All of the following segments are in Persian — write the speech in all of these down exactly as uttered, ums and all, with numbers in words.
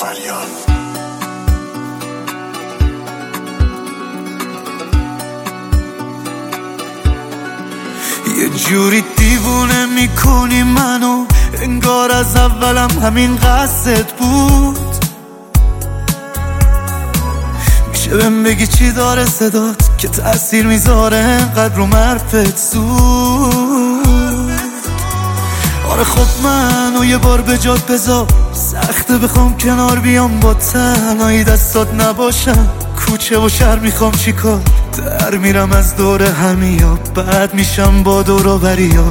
فریاد. یه جوری دیوونه میکنی منو، انگار از اولم همین قصدت بود. میشه بهم بگی چی داره صدات که تأثیر میذاره انقدر رو مرفت زود؟ آره خب منو یه بار به جات بذار، سخته بخوام کنار بیام با تنهایی دستات نباشم. کوچه و شهر میخوام چیکار، در میرم از دور همیا، بعد میشم با دور و بریا.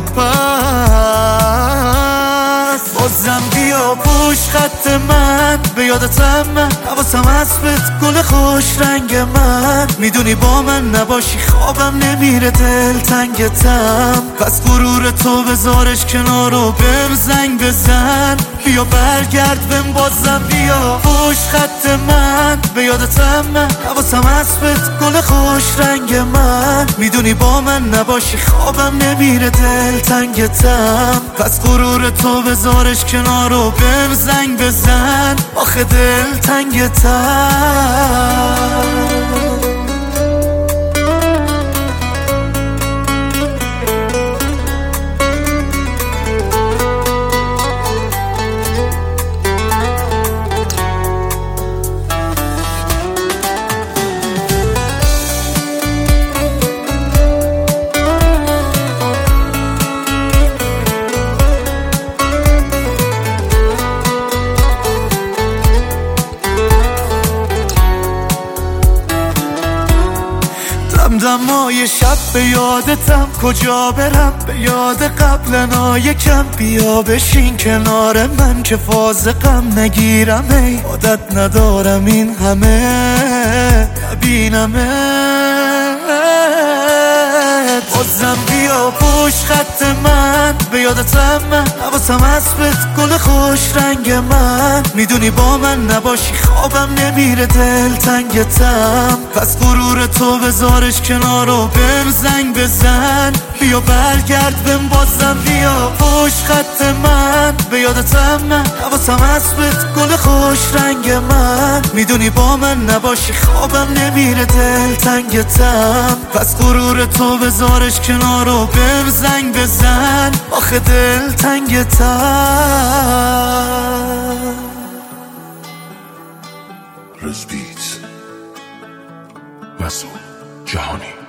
پس بازم بیا پوش خط من، به یادتم من حواسم اسبت گل خوش رنگ من. میدونی با من نباشی خوابم نمیره، دل تنگتم. پس غرور تو بذارش کنار و بهم زنگ بزن، بیا برگرد بهم بازم بیا پوش خط من، به یادتم من حواسم اسبت گل خوش رنگ من. میدونی با من نباشی خوابم نمیره، دل تنگتم. پس غرور تو بذارش کنار و بهم زنگ بزن، آخه دل تنگتم. دمای شب به یادتم، کجا برم به یاد قبلنا یکم. بیا بشین کنار من که فاز غم نگیرم، ای عادت ندارم این همه نبینمت. بازم بیا پوش خط من، به یادتم من حواسم اسبت گل خوش رنگ من. میدونی با من نباشی خوابم نمیره، دل تنگتم. پس غرور تو بذارش کنار و بهم زنگ بزن، بیا برگرد بهم بازم بیا پوش خط من، به یادتم من حواسم اسبت گل خوش رنگ من. میدونی با من نباشی خوابم نمیره، دل تنگتم. پس غرور تو بذارش کنار و بهم زنگ بزن، آخه دل تنگتم. رزبیت مسئول جهانی.